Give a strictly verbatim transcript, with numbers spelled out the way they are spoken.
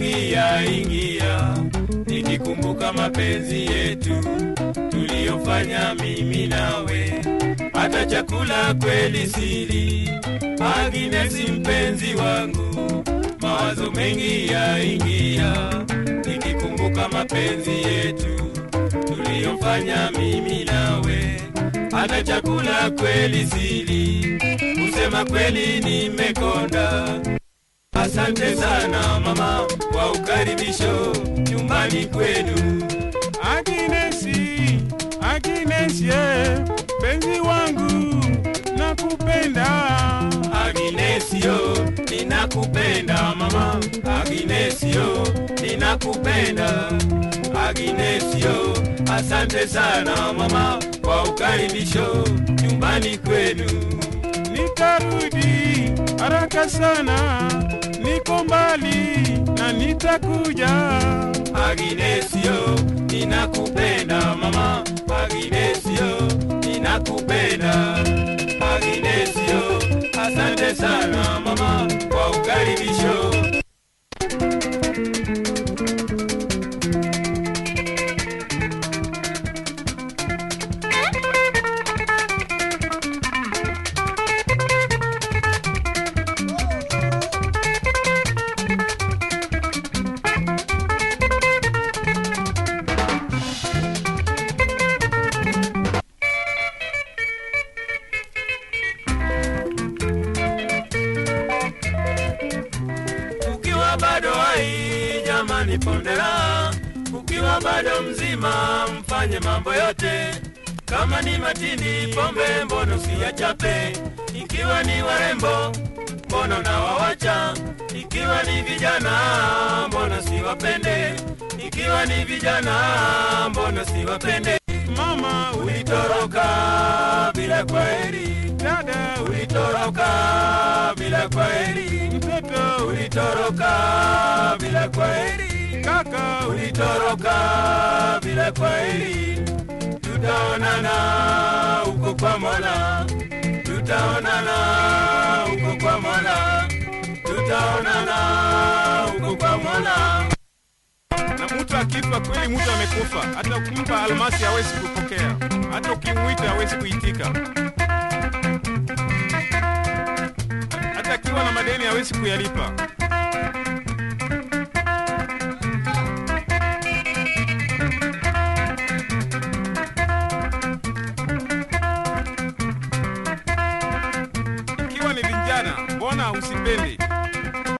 ingia ingia, nikikumbuka mapenzi yetu tuliyofanya mimi nawe. Hata chakula kweli sili, Agnes mpenzi wangu, mawazo mengi ya ingia, nikikumbuka mapenzi yetu tuliyofanya mimi nawe. Hata chakula kweli sili, kusema kweli nimekonda. Asante sana mama kwa ukaribisho nyumbani kwenu. Agnes, Agnes ye, penzi wangu nakupenda. Agnes yo, ninakupenda mama. Agnes yo, ninakupenda. Agnes yo, asante sana mama kwa ukaribisho nyumbani kwenu. Nitarudi haraka sana, niko mbali na nitakuja. Agnes yo, ninakupenda mama. Agnes yo, ninakupenda. Agnes yo, asante sana mama kwa ukaribisho. Bado hai jamani pondera, ukiwa bado mzima mfanye mambo yote. Kama ni matini pombe mbono siyachape, ikiwa ni warembo mbono na wawacha, ikiwa ni vijana mbono siwapende, ikiwa ni vijana mbono siwapende. Mama ulitoroka bila kwaheri, dada ulitoroka bila kwaheri, mtoto ulitoroka bila kwaheri, kaka ulitoroka bila kwaheri. Tutaonana uko kwa Mola, tutaonana uko kwa Mola, tutaonana uko kwa Mola. Na mtu akifa kweli mtu amekufa, hata ukimpa almasi hawezi kupokea, hata ukimwita hawezi kuitika, hata akiwa na madeni hawezi kuyalipa. Ikiwa ni vijana, mbona usipendi?